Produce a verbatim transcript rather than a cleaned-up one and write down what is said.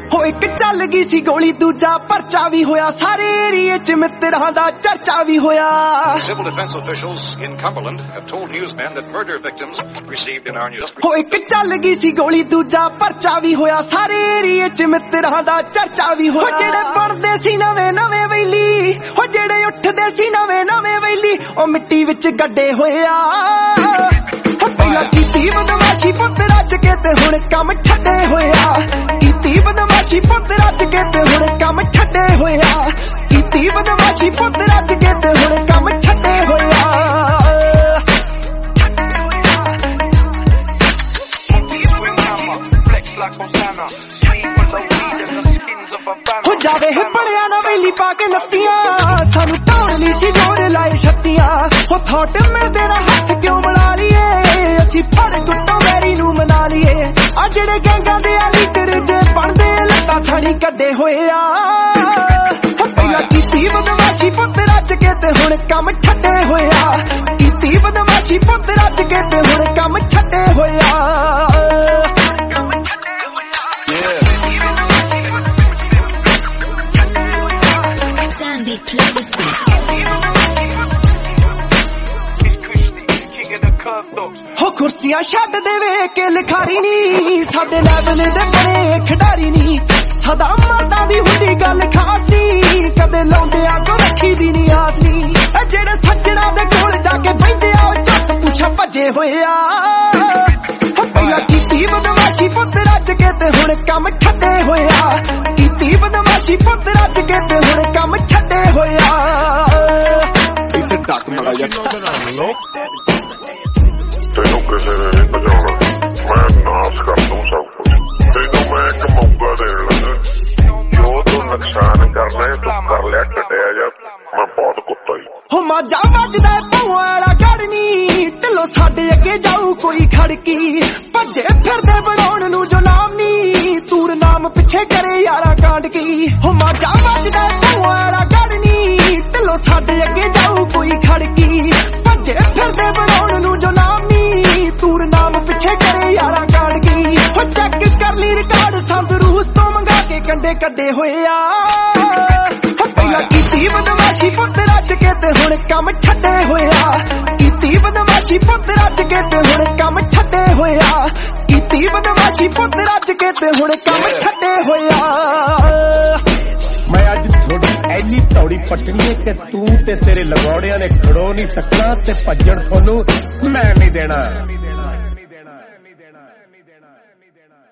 ਹੋ ਇੱਕ ਚੱਲ ਗਈ ਸੀ ਗੋਲੀ ਦੂਜਾ ਪਰਚਾ ਵੀ ਹੋਇਆ ਸਾਰੇ ਏਰੀਏ ਚ ਮਿੱਤਰਾਂ ਦਾ ਚਰਚਾ ਵੀ ਹੋਇਆ Civil defense officials in Cumberland have told newsmen that murder victims received in our news ਹੋ ਇੱਕ ਚੱਲ ਗਈ ਸੀ ਗੋਲੀ ਦੂਜਾ ਪਰਚਾ ਵੀ ਹੋਇਆ ਸਾਰੇ ਏਰੀਏ ਚ ਮਿੱਤਰਾਂ ਦਾ ਚਰਚਾ ਵੀ ਹੋਇਆ ਜਿਹੜੇ ਬਣਦੇ ਸੀ ਨਵੇਂ ਨਵੇਂ ਵੈਲੀ ਹੋ ਜਿਹੜੇ ਉੱਠਦੇ ਸੀ ਨਵੇਂ ਨਵੇਂ ਵੈਲੀ ਉਹ ਮਿੱਟੀ ਵਿੱਚ ਗੱਡੇ ਹੋਏ ਆ ਪਹਿਲਾਂ ਕੀਤੀ ਬਦਮਾਸ਼ੀ ਪੁੱਤ ਰੱਜ ਕੇ ਤੇ ਹੁਣ ਕੰਮ ਛੱਡੇ ਹੋਇਆ ਕੀਤੀ ਬਦਮਾਸ਼ੀ ਪੁੱਤ ਰੱਜ ਕੇ ਤੇ ਹੁਣ ਕੰਮ ਛੱਡੇ ਹੋਇਆ ਕੀਤੀ ਬਦਮਾਸ਼ੀ ਪੁੱਤ ਰੱਜ ਕੇ ਤੇ ਹੁਣ ਕੰਮ ਛੱਡੇ ਹੋਇਆ ਹੋ ਜਾਵੇ ਬੜਿਆ ਨਾ ਵੇਲੀ ਪਾ ਕੇ ਨੱਤੀਆਂ ਸਾਨੂੰ ਢਾਉਣ ਲਈ ਸੀ ਜੋਰ ਲਾਏ ਛੱਤੀਆਂ ਹੋ ਥੋਟ ਮੈਂ ਤੇਰਾ ਹੱਥ ਕਿਉਂ ਮਿਲਾ ਲਈਏ ਅਸੀਂ ਫੜ ਟੁੱਟੋ ਵੈਰੀ ਨੂੰ ਮਨਾ ਲਈਏ ਆ ਜਿਹੜੇ ਗੈਂਗਾਂ ਦੇ ਆ ਲੀਡਰ ਜੇ ਬਣਦੇ ਲੱਤਾਂ ਥਾਣੀ ਕੱਢੇ ਹੋਏ ਆ ਪਹਿਲਾਂ ਕੀਤੀ ਬਦਮਾਸ਼ੀ ਪੁੱਤ ਰੱਜ ਕੇ ਤੇ ਹੁਣ ਕੰਮ ਛੱਡੇ ਹੋਇਆ ਕੀਤੀ ਬਦਮਾਸ਼ੀ ਪੁੱਤ ਰੱਜ ਕੇ ਤੇ ਹੁਣ ਕੰਮ ਛੱਡੇ ਹੋਇਆ ਹੋ ਕੁਰਸੀਆਂ ਛੱਡ ਦੇਵੇ ਕਿ ਲਿਖਾਰੀ ਨੀ ਸਾਡੇ ਲੈਵਲ ਦੇ ਬੜੇ ਖਿਡਾਰੀ ਨੀ ਸਦਾ ਮਰਦਾਂ ਦੀ ਹੁੰਦੀ ਗੱਲ ਖਾਸ ਨੀ ਕਦੇ ਲਾਉਂਦਿਆਂ ਕੋ ਰੱਖੀ ਦੀ ਨੀ ਆਸ ਨੀ ਇਹ ਜਿਹੜੇ ਸੱਜਣਾ ਦੇ ਕੋਲ ਜਾ ਕੇ ਬੈਠਦੇ ਆ ਉਹ ਝੱਟ ਪੁੱਛਾ ਭੱਜੇ ਹੋਏ ਆ ਪਹਿਲਾਂ ਕੀਤੀ ਬਦਮਾਸ਼ੀ ਪੁੱਤ ਰੱਜ ਕੇ ਤੇ ਹੁਣ ਕੰਮ ਛੱਡੇ ਹੋਇਆ ਕੀਤੀ ਬਦਮਾਸ਼ੀ ਪੁੱਤ ਰੱਜ ਕੇ ਤੇ ਹੁਣ ਕੰਮ ਛੱਡੇ ਹੋਇਆ ਇੱਥੇ ਡੱਕ ਮੜਾ ਜਾ ਤੈਨੂੰ ਕਿਸੇ ਨੇ ਨਹੀਂ ਬਚਾਉਣਾ ਮੈਂ ਨਾਸ ਕਰ ਦੂੰ ਸਭ ਕੁਝ ਤੈਨੂੰ ਮੈਂ ਇੱਕ ਮੌਕਾ ਦੇਣ ਲੱਗਾ ਜੋ ਤੂੰ ਨੁਕਸਾਨ ਕਰਨਾ ਹੈ ਤੂੰ ਕਰ ਲਿਆ ਟਟਿਆ ਜਾ ਮੈਂ ਬਹੁਤ ਕੁੱਤਾ ਹੀ ਹੋ ਮਾਝਾ ਵੱਜਦਾ ਭੌਂ ਵਾਲਾ ਗੜਨੀ ਢਿੱਲੋਂ ਸਾਡੇ ਅੱਗੇ ਜਾਊ ਕੋਈ ਖੜਕੀ ਭੱਜੇ ਫਿਰਦੇ ਬਣਾਉਣ ਨੂੰ ਜੋ ਨਾਮ ਨੀ ਤੂਰ ਨਾਮ ਪਿੱਛੇ ਕਰੇ ਯਾਰਾ ਕਾਂਡ ਕੀ ਹੋ ਮਾਝਾ ਵੱਜਦਾ ਭੌਂ ਵਾਲਾ ਗੜਨੀ ਢਿੱਲੋਂ ਸਾਡੇ ਅੱਗੇ ਜਾਊ ਕੋਈ ਖੜਕੀ ਭੱਜੇ ਫਿਰਦੇ ਬਣਾਉਣ ਨੂੰ ਜੋ ਨਾਮ ਨੀ ਤੂਰ ਨਾਮ ਪਿੱਛੇ ਕਰੇ ਯਾਰਾ ਕਾਂਡ ਕੀ ਹੋ ਚੈੱਕ ਕਰ ਲਈ ਰਿਕਾਰਡ ਸੰਦ ਰੂਸ ਤੋਂ ਮੰਗਾ ਕੇ ਕੰਡੇ ਕੱਢੇ ਹੋਏ ਆ ਪਹਿਲਾਂ ਕੀਤੀ ਬਦਮਾਸ਼ੀ ਪੁੱਤ ਰੱਜ ਕੇ ਤੇ ਹੁਣ ਕੰਮ ਛੱਡੇ ਹੋਇਆ ਕੀਤੀ ਬਦਮਾਸ਼ੀ ਪੁੱਤ ਰੱਜ ਕੇ ਤੇ ਹੁਣ ਕੰਮ ਛੱਡੇ ਹੋਇਆ ਕੀਤੀ ਬਦਮਾਸ਼ੀ ਪੁੱਤ ਰੱਜ ਕੇ ਤੇ ਹੁਣ ਕੰਮ ਛੱਡੇ ਹੋਇਆ ਮੈਂ ਅੱਜ ਥੋੜੀ ਐਨੀ ਤੌੜੀ ਪਟਣੀ ਹੈ ਕਿ ਤੂੰ ਤੇ ਤੇਰੇ ਲਗੌੜਿਆਂ ਨੇ ਖੜੋ ਨਹੀਂ ਸਕਣਾ ਤੇ ਭੱਜਣ ਤੁਹਾਨੂੰ ਮੈਂ ਨਹੀਂ ਦੇਣਾ।